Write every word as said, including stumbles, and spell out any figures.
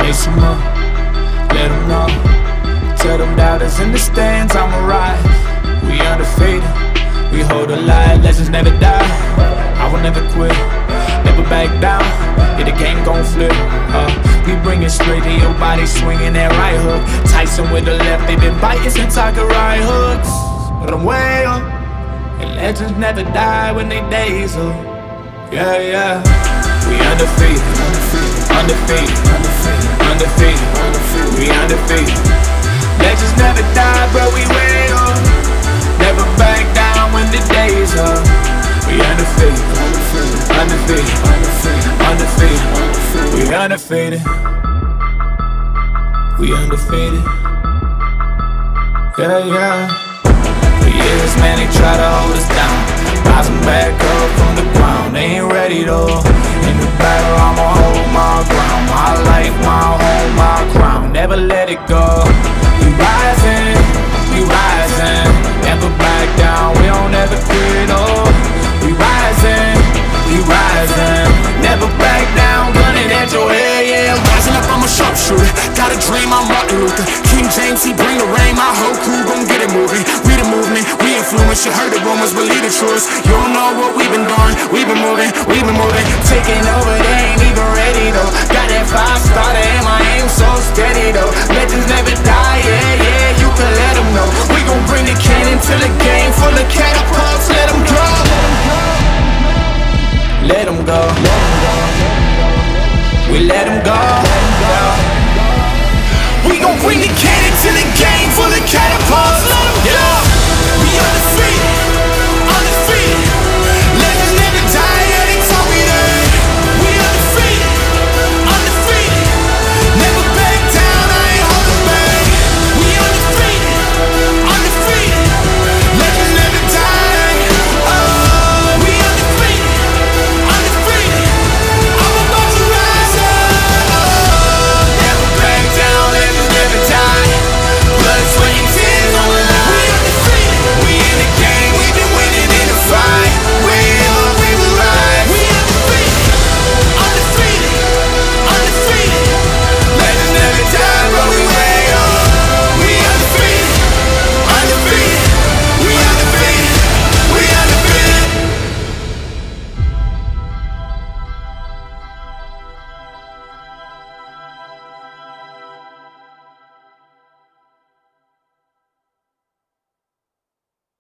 Lace them up, let them know. Tell them doubters in the stands, I'ma rise. We undefeated, we hold a lie. Legends never die, I will never quit, never back down. Yeah, the game gon' flip, uh, we bring it straight to your body, swinging that right hook. Tyson with the left, they been biting since Tiger right hooks. But I'm way up, and legends never die when they days up. Yeah, yeah, we undefeated, undefeated, undefeated, undefeated, undefeated, we undefeated. Legends never die, bro, we way up. Never back down when the day's up. We undefeated, undefeated, undefeated, undefeated, we undefeated. We undefeated. Yeah, yeah. For years, man, they try to hold us down, rising back up from the ground. They ain't ready though. In the battle, I'ma hold my ground. My life, my home, my crown. Never let it go. We rising, we rising. Never back down, we don't ever quit, oh. We rising, we rising. Never back down, gunning at your head, yeah. Rising up, I'm a sharpshooter. Got a dream, I'm Martin Luther. King James, he bring the rain. My whole crew gon' get it moving. We the movement, we influence. You heard the rumors, believe the truth. You don't know what we've been doing. We've been moving, we've been moving. Taking over, they ain't even ready though. Got that fire